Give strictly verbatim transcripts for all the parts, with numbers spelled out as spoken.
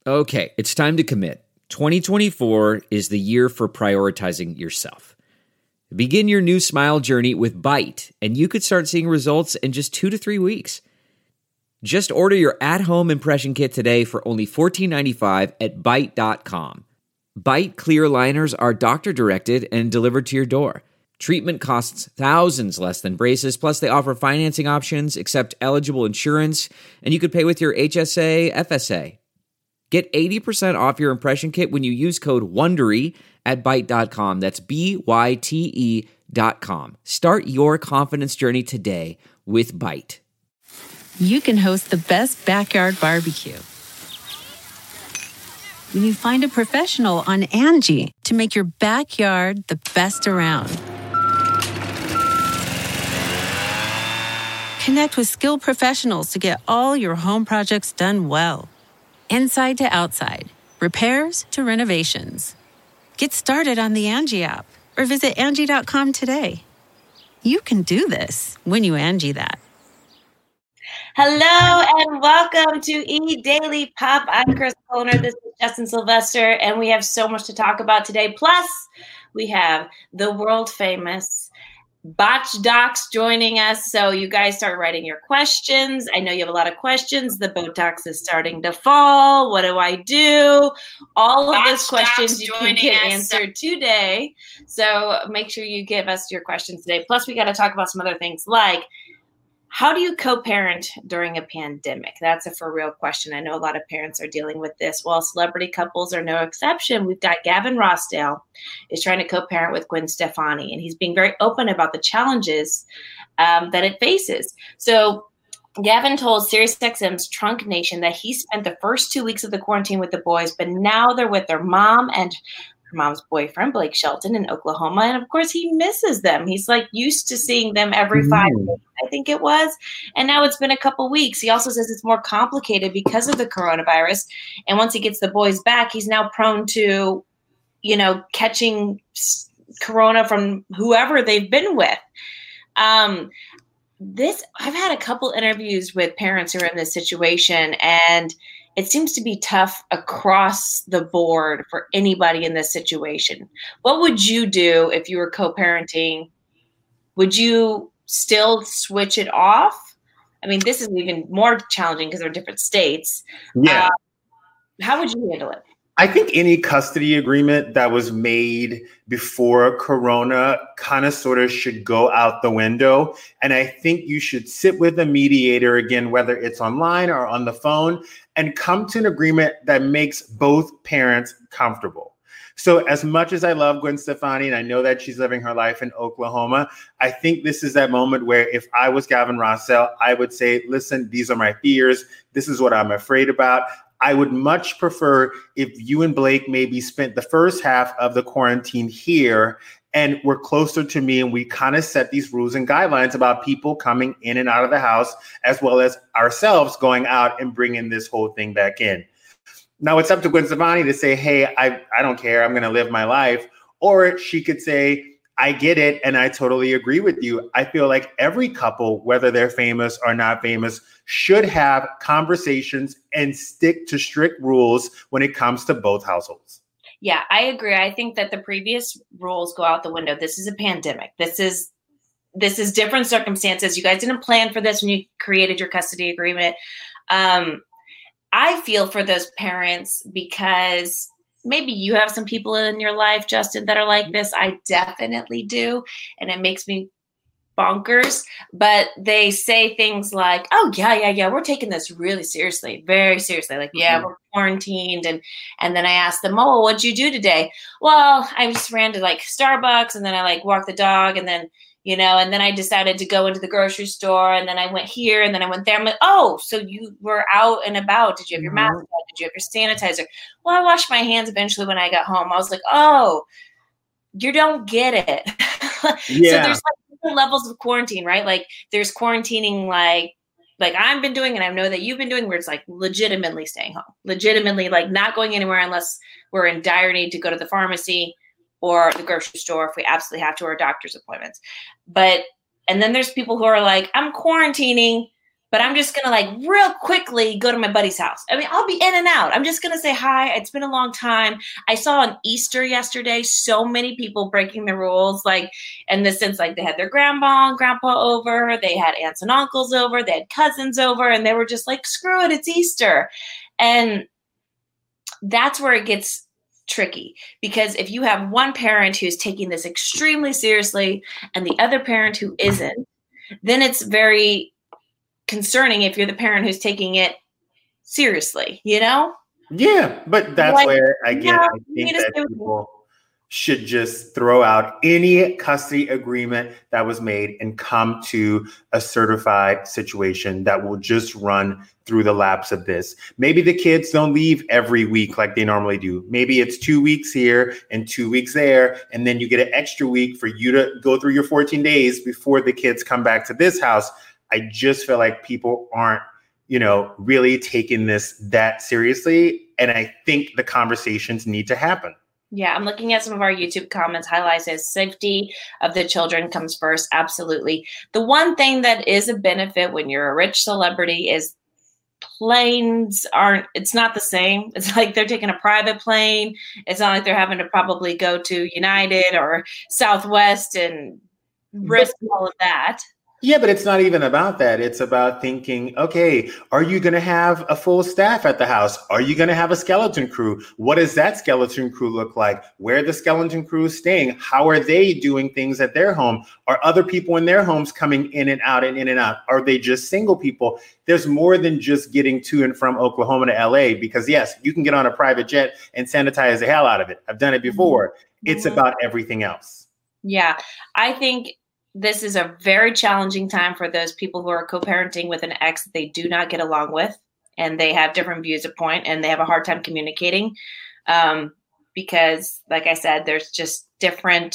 Okay, it's time to commit. twenty twenty-four is the year for prioritizing yourself. Begin your new smile journey with Byte, and you could start seeing results in just two to three weeks. Just order your at-home impression kit today for only fourteen ninety-five at byte dot com. Byte clear aligners are doctor-directed and delivered to your door. Treatment costs thousands less than braces, plus they offer financing options, accept eligible insurance, and you could pay with your H S A, F S A. Get eighty percent off your impression kit when you use code WONDERY at byte dot com. That's B Y T E dot com. Start your confidence journey today with Byte. You can host the best backyard barbecue when you find a professional on Angie to make your backyard the best around. Connect with skilled professionals to get all your home projects done well. Inside to outside, repairs to renovations. Get started on the Angie app or visit Angie dot com today. You can do this when you Angie that. Hello and welcome to E Daily Pop. I'm Chris Kohler. This is Justin Sylvester, and we have so much to talk about today. Plus, we have the world famous Botch Docs joining us. So you guys start writing your questions. I know you have a lot of questions. The Botox is starting to fall. What do I do? All of Botch those questions Docs you can get us. answered today. So make sure you give us your questions today. Plus, we got to talk about some other things like, how do you co-parent during a pandemic? That's a for real question. I know a lot of parents are dealing with this. Well, celebrity couples are no exception. We've got Gavin Rossdale is trying to co-parent with Gwen Stefani, and he's being very open about the challenges um, that it faces. So Gavin told SiriusXM's Trunk Nation that he spent the first two weeks of the quarantine with the boys, but now they're with their mom and her mom's boyfriend, Blake Shelton, in Oklahoma. And of course, he misses them. He's like used to seeing them every five days, I think it was. And now it's been a couple weeks. He also says it's more complicated because of the coronavirus. And once he gets the boys back, he's now prone to, you know, catching corona from whoever they've been with. Um, this, I've had a couple interviews with parents who are in this situation, and it seems to be tough across the board for anybody in this situation. What would you do if you were co-parenting? Would you still switch it off? I mean, this is even more challenging because they're different states. Yeah. Uh, how would you handle it? I think any custody agreement that was made before Corona kind of sort of should go out the window. And I think you should sit with a mediator again, whether it's online or on the phone, and come to an agreement that makes both parents comfortable. So as much as I love Gwen Stefani, and I know that she's living her life in Oklahoma, I think this is that moment where if I was Gavin Rossdale, I would say, listen, these are my fears. This is what I'm afraid about. I would much prefer if you and Blake maybe spent the first half of the quarantine here and were closer to me, and we kind of set these rules and guidelines about people coming in and out of the house, as well as ourselves going out and bringing this whole thing back in. Now it's up to Gwen Stefani to say, hey, I, I don't care. I'm going to live my life. Or she could say, I get it, and I totally agree with you. I feel like every couple, whether they're famous or not famous, should have conversations and stick to strict rules when it comes to both households. Yeah, I agree. I think that the previous rules go out the window. This is a pandemic. This is this is different circumstances. You guys didn't plan for this when you created your custody agreement. Um, I feel for those parents because maybe you have some people in your life, Justin, that are like this. I definitely do. And it makes me bonkers. But they say things like, oh, yeah, yeah, yeah, we're taking this really seriously, very seriously. Like, yeah, mm-hmm. we're quarantined. And and then I asked them, oh, what'd you do today? Well, I just ran to like Starbucks, and then I like walked the dog, and then you know, and then I decided to go into the grocery store, and then I went here, and then I went there. I'm like, oh, so you were out and about. Did you have your mask on? Did you have your sanitizer? Well, I washed my hands eventually when I got home. I was like, oh, you don't get it. Yeah. So there's like different levels of quarantine, right? Like there's quarantining like, like I've been doing, and I know that you've been doing, where it's like legitimately staying home, legitimately like not going anywhere unless we're in dire need to go to the pharmacy or the grocery store if we absolutely have to, or doctor's appointments. But, and then there's people who are like, I'm quarantining, but I'm just going to like real quickly go to my buddy's house. I mean, I'll be in and out. I'm just going to say hi. It's been a long time. I saw on Easter yesterday, so many people breaking the rules, like in the sense, like they had their grandma and grandpa over, they had aunts and uncles over, they had cousins over, and they were just like, screw it, it's Easter. And that's where it gets tricky, because if you have one parent who's taking this extremely seriously and the other parent who isn't, then it's very concerning if you're the parent who's taking it seriously, you know? Yeah, but that's like, where, again, yeah, I think that people should just throw out any custody agreement that was made and come to a certified situation that will just run through the lapse of this. Maybe the kids don't leave every week like they normally do. Maybe it's two weeks here and two weeks there, and then you get an extra week for you to go through your fourteen days before the kids come back to this house. I just feel like people aren't, you know, really taking this that seriously. And I think the conversations need to happen. Yeah, I'm looking at some of our YouTube comments. Highlight says safety of the children comes first. Absolutely. The one thing that is a benefit when you're a rich celebrity is planes aren't, it's not the same. It's like they're taking a private plane. It's not like they're having to probably go to United or Southwest and risk all of that. Yeah, but it's not even about that. It's about thinking, okay, are you going to have a full staff at the house? Are you going to have a skeleton crew? What does that skeleton crew look like? Where are the skeleton crew staying? How are they doing things at their home? Are other people in their homes coming in and out and in and out? Are they just single people? There's more than just getting to and from Oklahoma to L A, because yes, you can get on a private jet and sanitize the hell out of it. I've done it before. Mm-hmm. It's about everything else. Yeah, I think this is a very challenging time for those people who are co-parenting with an ex that they do not get along with, and they have different views of point, and they have a hard time communicating um, because, like I said, there's just different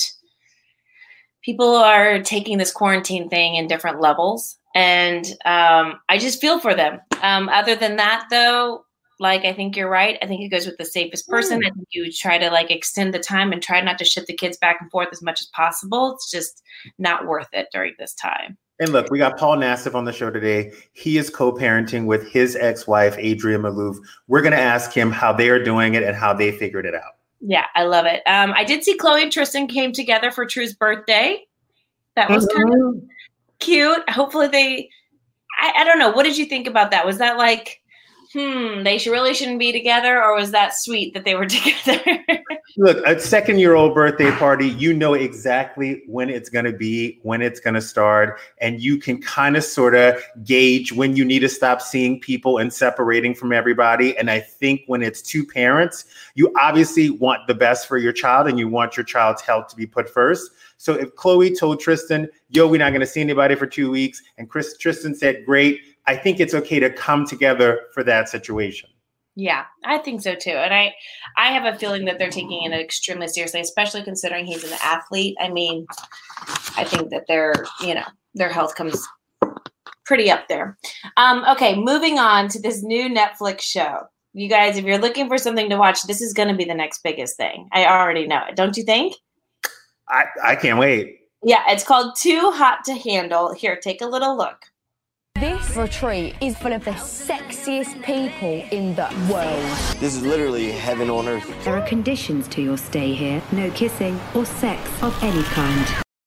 people are taking this quarantine thing in different levels, and um, I just feel for them. Um, other than that, though, like, I think you're right. I think it goes with the safest person. Mm. I think you try to like extend the time and try not to ship the kids back and forth as much as possible. It's just not worth it during this time. And look, we got Paul Nassif on the show today. He is co-parenting with his ex-wife, Adrienne Maloof. We're going to ask him how they are doing it and how they figured it out. Yeah, I love it. Um, I did see Khloe and Tristan came together for True's birthday. That was mm-hmm. kind of cute. Hopefully they, I, I don't know. What did you think about that? Was that like, hmm, they should really shouldn't be together, or was that sweet that they were together? Look, a second-year-old birthday party, you know exactly when it's going to be, when it's going to start, and you can kind of sort of gauge when you need to stop seeing people and separating from everybody. And I think when it's two parents, you obviously want the best for your child, and you want your child's health to be put first. So if Khloe told Tristan, yo, we're not going to see anybody for two weeks, and Chris, Tristan said, great, I think it's okay to come together for that situation. Yeah, I think so too. And I, I have a feeling that they're taking it extremely seriously, especially considering he's an athlete. I mean, I think that their, you know, their health comes pretty up there. Um, okay, moving on to this new Netflix show. You guys, if you're looking for something to watch, this is going to be the next biggest thing. I already know it. Don't you think? I, I can't wait. Yeah, it's called Too Hot to Handle. Here, take a little look. This retreat is full of the sexiest people in the world. This is literally heaven on earth. There are conditions to your stay here. No kissing or sex of any kind.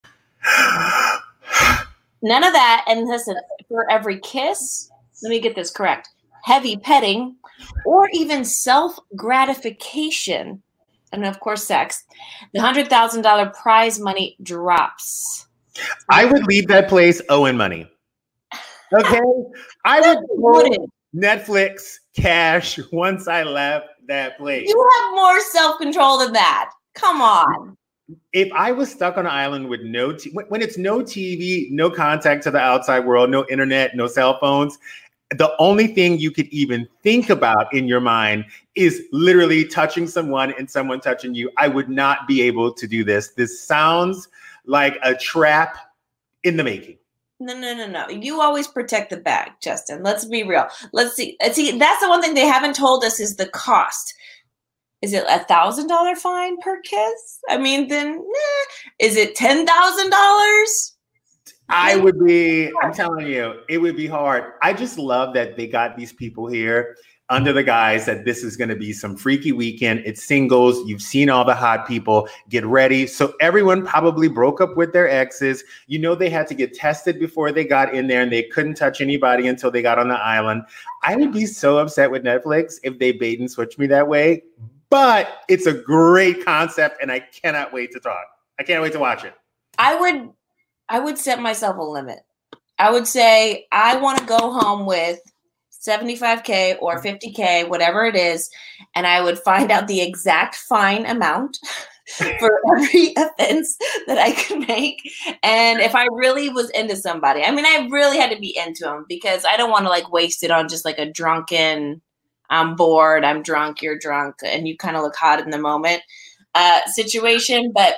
None of that. And listen, for every kiss, let me get this correct, heavy petting, or even self-gratification, and of course sex, the one hundred thousand dollars prize money drops. I would leave that place owing money. Okay, I would quote Netflix cash once I left that place. You have more self-control than that. Come on. If I was stuck on an island with no t- when it's no T V, no contact to the outside world, no internet, no cell phones, the only thing you could even think about in your mind is literally touching someone and someone touching you. I would not be able to do this. This sounds like a trap in the making. No, no, no, no. You always protect the bag, Justin. Let's be real. Let's see. Let's see. That's the one thing they haven't told us is the cost. Is it a thousand dollar fine per kiss? I mean, then eh. Is it ten thousand dollars? I would be, I'm telling you, it would be hard. I just love that they got these people here under the guise that this is going to be some freaky weekend. It's singles. You've seen all the hot people. Get ready. So everyone probably broke up with their exes. You know, they had to get tested before they got in there and they couldn't touch anybody until they got on the island. I would be so upset with Netflix if they bait and switch me that way. But it's a great concept and I cannot wait to talk. I can't wait to watch it. I would, I would set myself a limit. I would say I want to go home with seventy-five K or fifty K, whatever it is, and I would find out the exact fine amount for every offense that I could make. And if I really was into somebody, I mean, I really had to be into them because I don't want to like waste it on just like a drunken, I'm bored, I'm drunk, you're drunk, and you kind of look hot in the moment uh, situation. But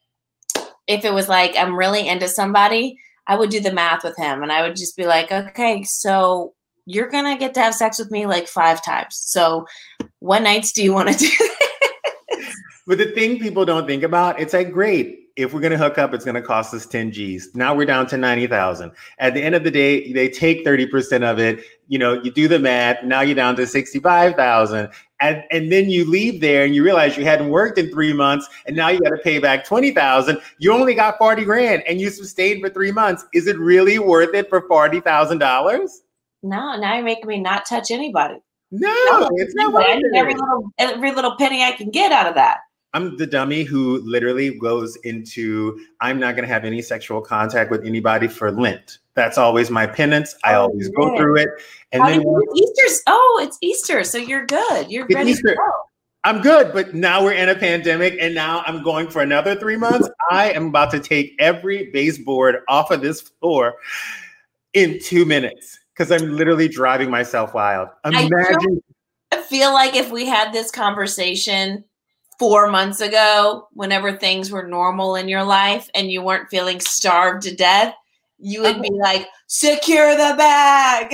if it was like I'm really into somebody, I would do the math with him and I would just be like, okay, so you're going to get to have sex with me like five times. So what nights do you want to do this? But the thing people don't think about, it's like, great. If we're going to hook up, it's going to cost us ten G's. Now we're down to ninety thousand. At the end of the day, they take thirty percent of it. You know, you do the math. Now you're down to sixty-five thousand. And, and then you leave there and you realize you hadn't worked in three months and now you got to pay back twenty thousand. You only got forty grand and you sustained for three months. Is it really worth it for forty thousand dollars? No, now you're making me not touch anybody. No, no it's not worth it. Every little, every little penny I can get out of that. I'm the dummy who literally goes into, I'm not going to have any sexual contact with anybody for Lent. That's always my penance. I oh, always go through it. And How then Easter's, oh, it's Easter. So you're good. You're ready Easter. to go. I'm good, but now we're in a pandemic and now I'm going for another three months. I am about to take every baseboard off of this floor in two minutes. Because I'm literally driving myself wild. Imagine. I feel like if we had this conversation four months ago, whenever things were normal in your life and you weren't feeling starved to death, you would be like, secure the bag.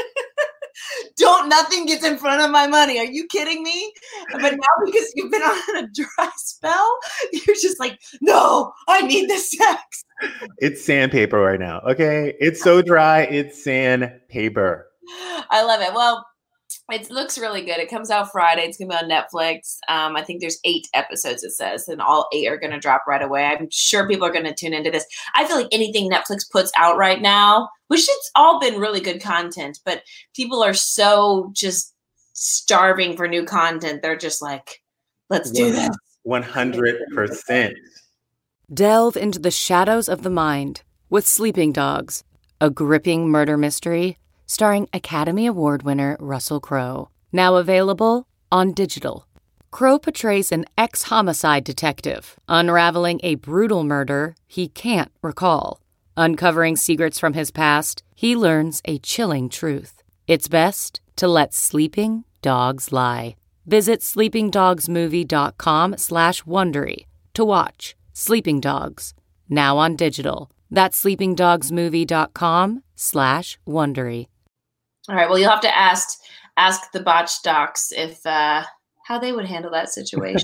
Don't, nothing gets in front of my money. Are you kidding me? But now because you've been on a dry spell, you're just like, no, I need the sex. It's sandpaper right now. Okay. It's so dry. It's sandpaper. I love it. Well, it looks really good. It comes out Friday. It's going to be on Netflix. Um, I think there's eight episodes, it says, and all eight are going to drop right away. I'm sure people are going to tune into this. I feel like anything Netflix puts out right now, which it's all been really good content, but people are so just starving for new content. They're just like, let's do this. one hundred percent. Delve into the shadows of the mind with Sleeping Dogs, a gripping murder mystery starring Academy Award winner Russell Crowe. Now available on digital. Crowe portrays an ex-homicide detective unraveling a brutal murder he can't recall. Uncovering secrets from his past, he learns a chilling truth. It's best to let sleeping dogs lie. Visit sleepingdogsmovie.com slash Wondery to watch Sleeping Dogs, now on digital. That's sleepingdogsmovie.com slash Wondery. All right. Well, you'll have to ask ask the botch docs if uh, how they would handle that situation.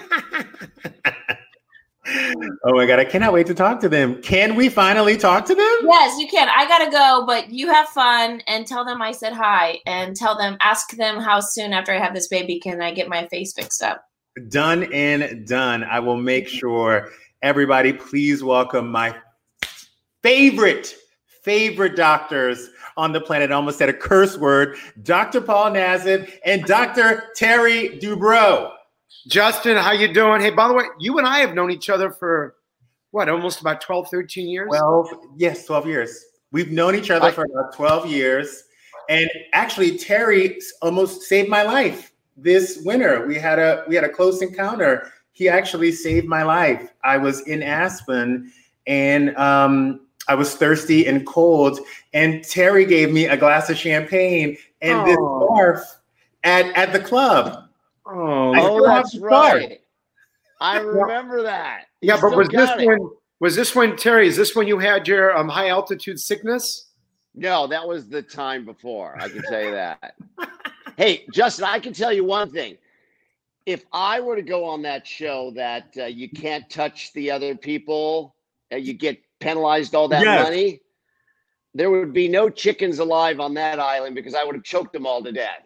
Oh my God, I cannot wait to talk to them. Can we finally talk to them? Yes, you can. I gotta go, but you have fun and tell them I said hi and tell them, ask them how soon after I have this baby can I get my face fixed up. Done and done. I will make sure. Everybody, please welcome my favorite, favorite doctors on the planet. I almost said a curse word. Doctor Paul Nassif and Doctor Terry Dubrow. Justin, how you doing? Hey, by the way, you and I have known each other for, what, almost about twelve, thirteen years? twelve, yes, twelve years. We've known each other I, for about twelve years. And actually, Terry almost saved my life this winter. We had a we had a close encounter. He actually saved my life. I was in Aspen, and um, I was thirsty and cold, and Terry gave me a glass of champagne and oh. this scarf at, at the club. Oh, oh that's right. I remember that. Yeah, you but was this it. when was this when Terry? Is this when you had your um, high altitude sickness? No, that was the time before. I can tell you that. Hey, Justin, I can tell you one thing. If I were to go on that show that uh, you can't touch the other people, uh, you get penalized all that Yes. money, there would be no chickens alive on that island because I would have choked them all to death.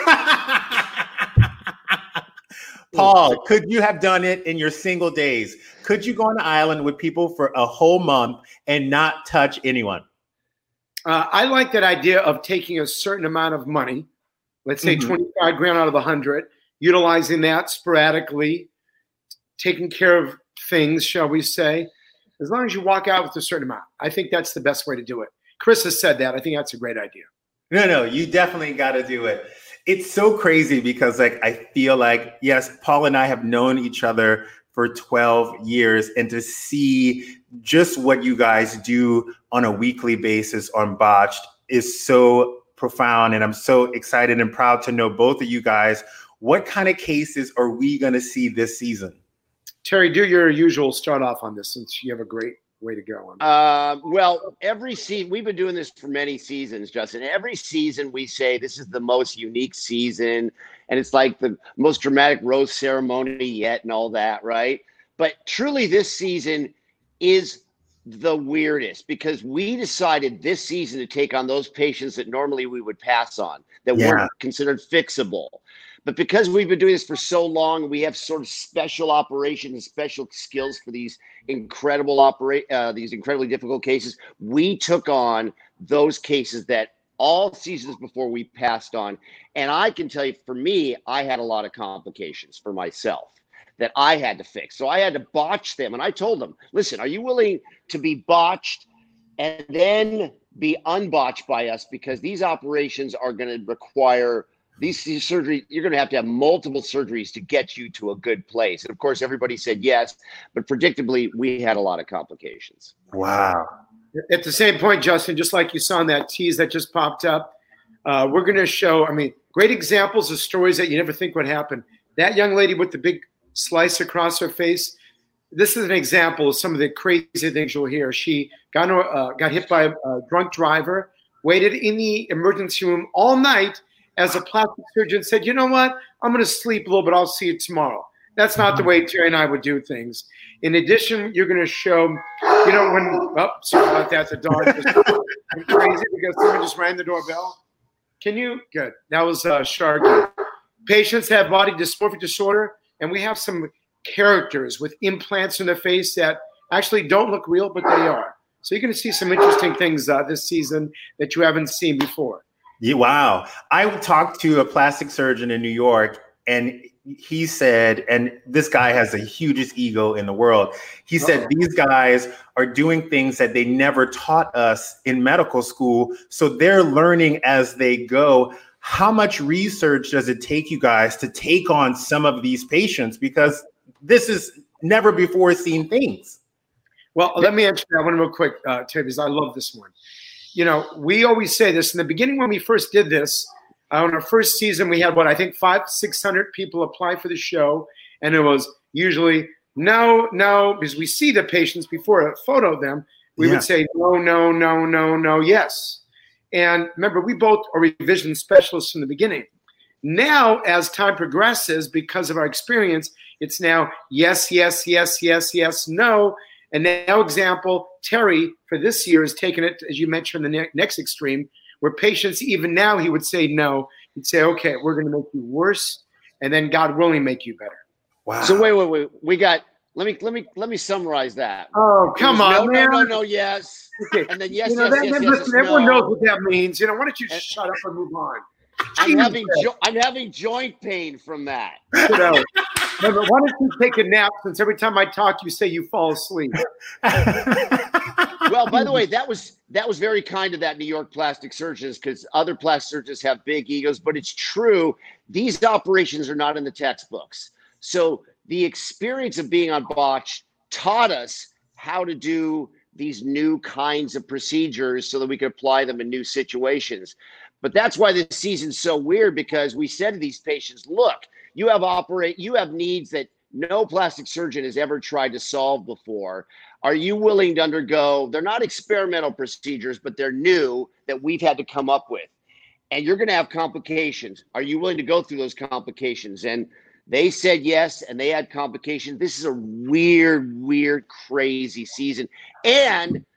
Paul, could you have done it in your single days? Could you go on an island with people for a whole month and not touch anyone? Uh, I like that idea of taking a certain amount of money, let's say mm-hmm. twenty-five grand out of the hundred, utilizing that sporadically, taking care of things, shall we say, as long as you walk out with a certain amount. I think that's the best way to do it. Chris has said that. I think that's a great idea. No, no, you definitely got to do it. It's so crazy because like I feel like, yes, Paul and I have known each other for twelve years, and to see just what you guys do on a weekly basis on Botched is so profound. And I'm so excited and proud to know both of you guys. What kind of cases are we going to see this season? Terry, do your usual start off on this since you have a great way to go on. Uh, well, every season, we've been doing this for many seasons, Justin. Every season we say this is the most unique season, and it's like the most dramatic rose ceremony yet and all that, right? But truly this season is the weirdest because we decided this season to take on those patients that normally we would pass on, that yeah. weren't considered fixable. But because we've been doing this for so long, we have sort of special operations, special skills for these incredible operate, uh, these incredibly difficult cases. We took on those cases that all seasons before we passed on. And I can tell you, for me, I had a lot of complications for myself that I had to fix. So I had to botch them. And I told them, listen, are you willing to be botched and then be unbotched by us? Because these operations are going to require These, these surgery, you're going to have to have multiple surgeries to get you to a good place. And of course, everybody said yes, but predictably, we had a lot of complications. Wow. At the same point, Justin, just like you saw in that tease that just popped up, uh, we're going to show, I mean, great examples of stories that you never think would happen. That young lady with the big slice across her face, this is an example of some of the crazy things you'll hear. She got, uh, got hit by a, a drunk driver, waited in the emergency room all night, as a plastic surgeon said, you know what, I'm going to sleep a little bit. I'll see you tomorrow. That's not the way Terry and I would do things. In addition, you're going to show, you know, when, oh, sorry about that. The dog just went crazy because someone just rang the doorbell. Can you? Good. That was uh, Sharky. Patients have body dysmorphic disorder, and we have some characters with implants in their face that actually don't look real, but they are. So you're going to see some interesting things uh, this season that you haven't seen before. Yeah, wow. I talked to a plastic surgeon in New York, and he said, and this guy has the hugest ego in the world. He said, Uh-oh. These guys are doing things that they never taught us in medical school. So they're learning as they go. How much research does it take you guys to take on some of these patients? Because this is never before seen things. Well, let me answer that one real quick, uh, Terry, because I love this one. You know, we always say this in the beginning when we first did this. Uh, on our first season, we had what I think five, six hundred people apply for the show, and it was usually no, no, because we see the patients before a photo of them. We yeah. would say no, no, no, no, no, yes. And remember, we both are revision specialists from the beginning. Now, as time progresses, because of our experience, it's now yes, yes, yes, yes, yes, no. And now, example, Terry, for this year, has taken it, as you mentioned, the ne- next extreme, where patients, even now, he would say no. He'd say, okay, we're going to make you worse, and then God willing, make you better. Wow. So wait, wait, wait. We got, let me, let me, let me summarize that. Oh, come on, no, man. No, no, no, yes. Okay. And then yes, you know, yes, that, yes, that, yes, listen, yes, everyone no. knows what that means. You know, why don't you just shut up and move on? I'm having, jo- I'm having joint pain from that. You know, but why don't you take a nap, since every time I talk, you say you fall asleep. Well, by the way, that was that was very kind of that New York plastic surgeons, because other plastic surgeons have big egos, but it's true. These operations are not in the textbooks. So the experience of being on Botched taught us how to do these new kinds of procedures so that we could apply them in new situations. But that's why this season's so weird, because we said to these patients, look, you have operate, you have needs that no plastic surgeon has ever tried to solve before. Are you willing to undergo, they're not experimental procedures, but they're new that we've had to come up with. And you're going to have complications. Are you willing to go through those complications? And they said yes, and they had complications. This is a weird, weird, crazy season. And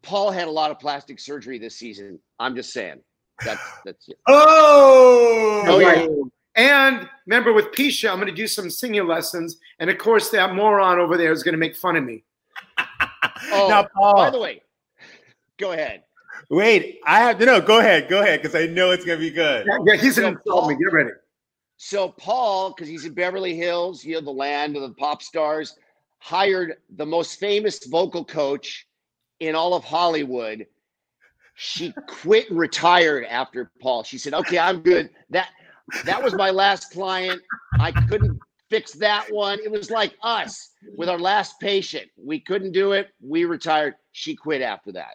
Paul had a lot of plastic surgery this season. I'm just saying. That's that's it. Oh, Oh, yeah. And remember, with Pisha, I'm going to do some singing lessons. And of course, that moron over there is going to make fun of me. Oh, Now, Paul. by the way, go ahead. Wait, I have to know. Go ahead. Go ahead, because I know it's going to be good. Yeah, yeah he's So going to insult me. Get ready. So Paul, because he's in Beverly Hills, you know, the land of the pop stars, hired the most famous vocal coach in all of Hollywood. She quit and retired after Paul. She said, okay, I'm good. That that was my last client. I couldn't fix that one. It was like us with our last patient. We couldn't do it. We retired. She quit after that.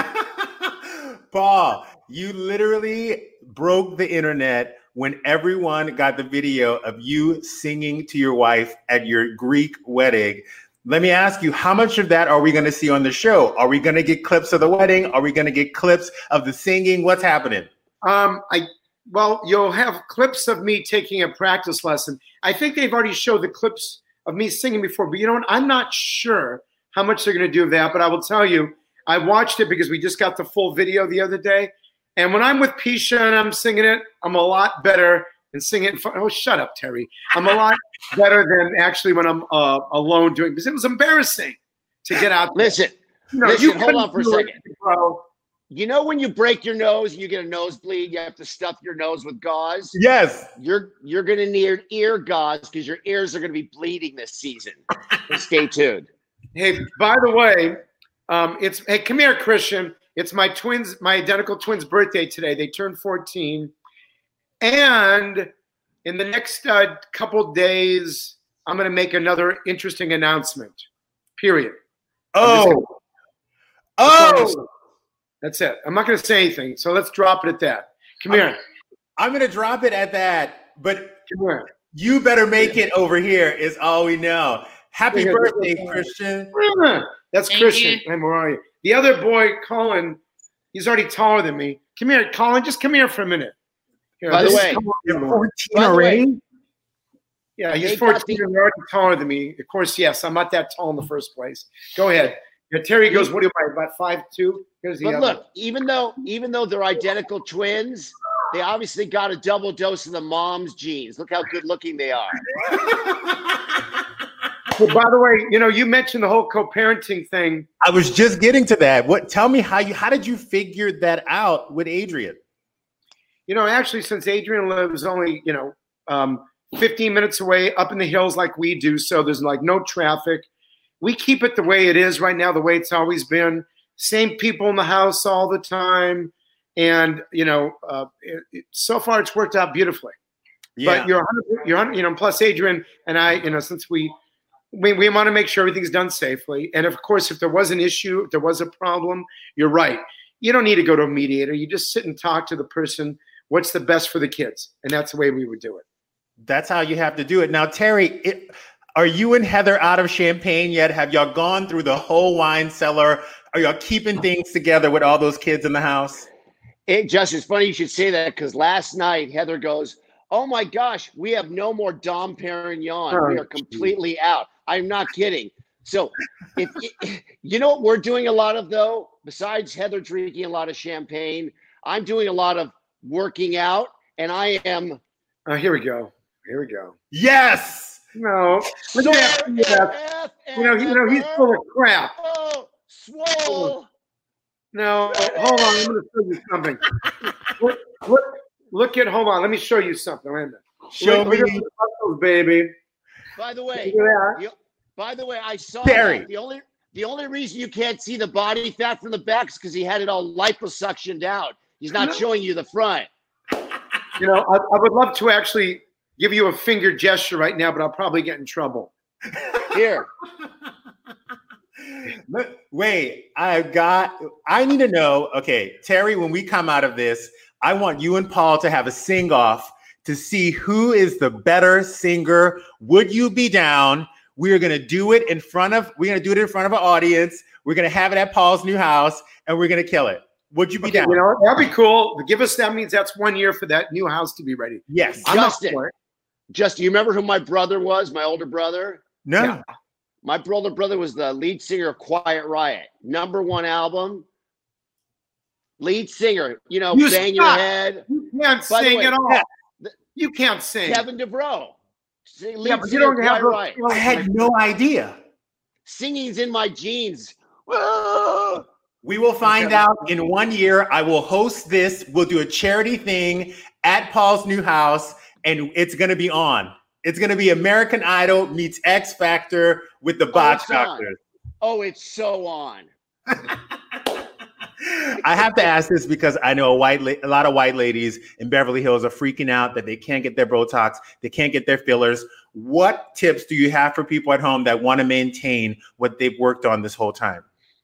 Paul, you literally broke the internet when everyone got the video of you singing to your wife at your Greek wedding. Let me ask you, how much of that are we going to see on the show? Are we going to get clips of the wedding? Are we going to get clips of the singing? What's happening? Um, I well, you'll have clips of me taking a practice lesson. I think they've already showed the clips of me singing before, but you know what? I'm not sure how much they're going to do of that, but I will tell you, I watched it because we just got the full video the other day. And when I'm with Pisha and I'm singing it, I'm a lot better than singing it in front. Oh, shut up, Terry. I'm a lot better than actually when I'm uh, alone doing, because it was embarrassing to get out there. Listen, No, listen, you hold on for a couldn't do second. it, bro. You know when you break your nose, you get a nosebleed, you have to stuff your nose with gauze? Yes. You're you're going to need ear gauze because your ears are going to be bleeding this season. So stay tuned. Hey, by the way, um, it's hey, come here, Christian. It's my twins, my identical twins' birthday today. They turned fourteen. And in the next uh, couple days, I'm going to make another interesting announcement, period. Oh. Oh. That's it. I'm not going to say anything. So let's drop it at that. Come I'm, here. I'm going to drop it at that, but Come here. you better make it over here is all we know. Happy Here, birthday, here. Christian. That's Thank Christian. you. And where are you? The other boy, Colin, he's already taller than me. Come here, Colin. Just come here for a minute. Here, By the this is way, Colin. You're fourteen By the already? way, Yeah, he's They got fourteen the- and already taller than me. Of course, yes, I'm not that tall in the first place. Go ahead. Yeah, Terry goes, what am I, about five two? Here's the but other. look, even though even though they're identical twins, they obviously got a double dose of the mom's genes. Look how good looking they are. Well, by the way, you know, you mentioned the whole co-parenting thing. I was just getting to that. What? Tell me how you how did you figure that out with Adrian? You know, actually, since Adrian lives only, you know, um, fifteen minutes away up in the hills like we do, so there's like no traffic. We keep it the way it is right now, the way it's always been. Same people in the house all the time. And, you know, uh, it, it, so far it's worked out beautifully. Yeah. But you're, you're, you know, plus Adrian and I, you know, since we, we, we want to make sure everything's done safely. And of course, if there was an issue, if there was a problem, you're right. You don't need to go to a mediator. You just sit and talk to the person. What's the best for the kids? And that's the way we would do it. That's how you have to do it. Now, Terry, it, are you and Heather out of champagne yet? Have y'all gone through the whole wine cellar? Are y'all keeping things together with all those kids in the house? It just it's funny you should say that because last night Heather goes, "Oh my gosh, we have no more Dom Perignon. Oh, we are completely out." I'm not kidding. So, if you know what we're doing a lot of though, besides Heather drinking a lot of champagne, I'm doing a lot of working out, and I am. Uh, here we go. Here we go. Yes. No, look at that. Yeah. You know, you know, he's full of crap. Oh, swole. No, hold on. I'm going to show you something. Look, look, look at. Hold on. Let me show you something. Wait a minute. Show look, me, look at the muscles, baby. By the way, Look at that. you, by the way, I saw Terry. that. The only the only reason you can't see the body fat from the back is because he had it all liposuctioned out. He's not No. showing you the front. You know, I, I would love to actually give you a finger gesture right now, but I'll probably get in trouble. Here. Look, wait, I've got, I need to know, okay, Terry, when we come out of this, I want you and Paul to have a sing off to see who is the better singer. Would you be down? We're going to do it in front of, we're going to do it in front of an audience. We're going to have it at Paul's new house and we're going to kill it. Would you be Okay, down? you know, that'd be cool. Give us, that means that's one year for that new house to be ready. Yes. I'm up Justin. for it. Justin, you remember who my brother was, my older brother? No. Yeah. My older brother was the lead singer of Quiet Riot. Number one album, Lead singer, you know, You bang stop. your head. You can't By the sing way, at all. the- You can't sing. Kevin DeVroe. Lead yeah, but you singer, don't have quite right. I had no idea. Singing's in my genes. Ah! We will find Okay. out in one year. I will host this. We'll do a charity thing at Paul's new house, and it's going to be on. It's going to be American Idol meets X Factor with the Botch it's on. Doctors. Oh, it's so on. I have to ask this because I know a white, la- a lot of white ladies in Beverly Hills are freaking out that they can't get their Botox, they can't get their fillers. What tips do you have for people at home that want to maintain what they've worked on this whole time?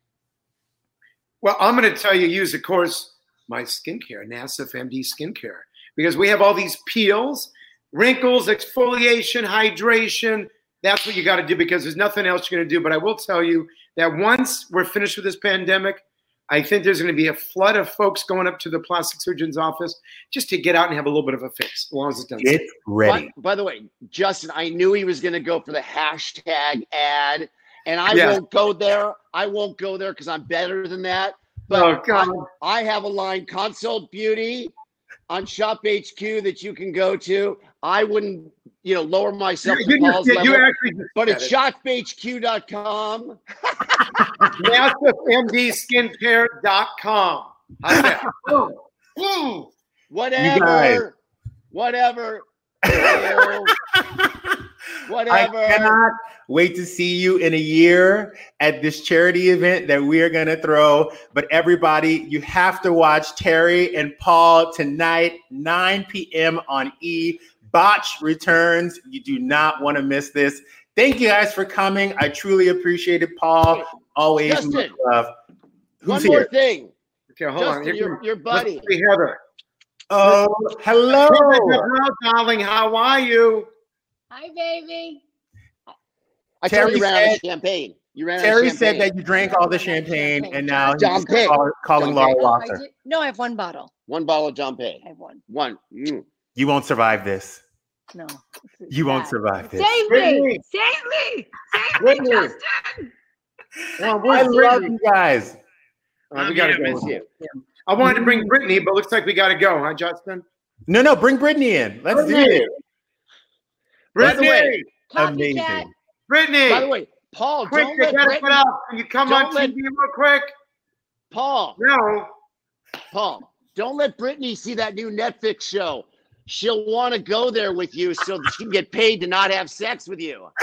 Well, I'm going to tell you, use, of course, my skincare, Nassif M D skincare, because we have all these peels, wrinkles, exfoliation, hydration. That's what you got to do because there's nothing else you're going to do. But I will tell you that once we're finished with this pandemic, I think there's going to be a flood of folks going up to the plastic surgeon's office just to get out and have a little bit of a fix, as long as it's done. Get ready. By, by the way, Justin, I knew he was going to go for the hashtag ad, and I Yeah. won't go there. I won't go there because I'm better than that. But Oh, God. I, I have a line, Consult Beauty, on Shop H Q that you can go to. I wouldn't, you know, lower myself You, to you, Paul's you, level, you actually just but said it's it. shop h q dot com. Nassif M D skincare dot com. How's that? Boom. Boom. Whatever. Whatever. Ew. Whatever. I cannot wait to see you in a year at this charity event that we are going to throw. But everybody, you have to watch Terry and Paul tonight, nine p.m. on E! Botch returns. You do not want to miss this. Thank you guys for coming. I truly appreciate it, Paul. Always Justin, much love. Who's One here? more thing. Okay, hold Justin, on. Here your, comes- your buddy. Let's see Heather. Oh, hello. Hello, darling. How are you? Hi, baby. I Terry told you you ran out said- of champagne. You ran out Terry of said champagne. that you drank all the champagne, and now he's John Pay. call- calling John Laura Pay. No, I Wasser. did- no, I have one bottle. One bottle of John Pay. I have one. One. Mm. You won't survive this. No. You won't survive this. Save Brittany. me! Save me! Save me, Brittany. Justin! Well, I where's love Brittany? you guys. Uh, we gotta I miss go. you. I wanted to bring Brittany, but looks like we gotta go, huh, Justin? No, no, bring Brittany in. Let's do Brittany. it. By the Brittany, way, Amazing. Copycat. Brittany, By the way, Paul, quick, don't you let gotta Brittany, put out. Can you come don't on let- T V real quick? Paul, No. Paul, don't let Brittany see that new Netflix show. She'll want to go there with you so that she can get paid to not have sex with you. All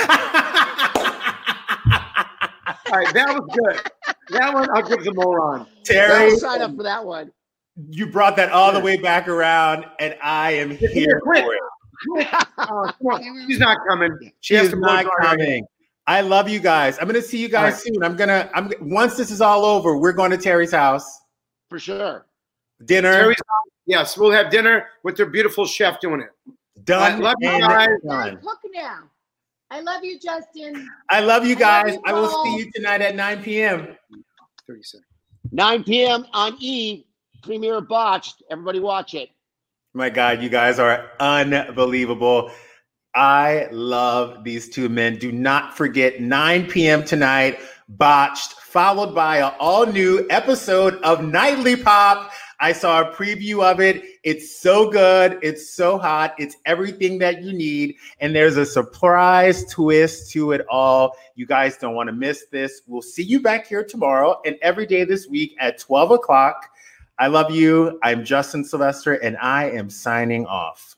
right, that was good. That one, I'll give the moron. Terry, I'll sign up for that one. you brought that all the way back around, and I am here quick. for it. Oh, come on. She's not coming. She has is to not blow dry her hair. coming. I love you guys. I'm gonna see you guys All right. soon. I'm gonna. I'm once this is all over, we're going to Terry's house. For sure. Dinner Terry's, yes, we'll have dinner with their beautiful chef doing it. done. I love you and guys. I'm done. cook now. I love you, Justin. I love you I love guys. you, I will Paul. see you tonight at nine p.m. thirty seconds. nine p.m. on E! Premiere Botched. Everybody watch it. My God, you guys are unbelievable. I love these two men. Do not forget nine p.m. tonight, Botched, followed by an all-new episode of Nightly Pop. I saw a preview of it. It's so good. It's so hot. It's everything that you need. And there's a surprise twist to it all. You guys don't want to miss this. We'll see you back here tomorrow and every day this week at twelve o'clock. I love you. I'm Justin Sylvester, and I am signing off.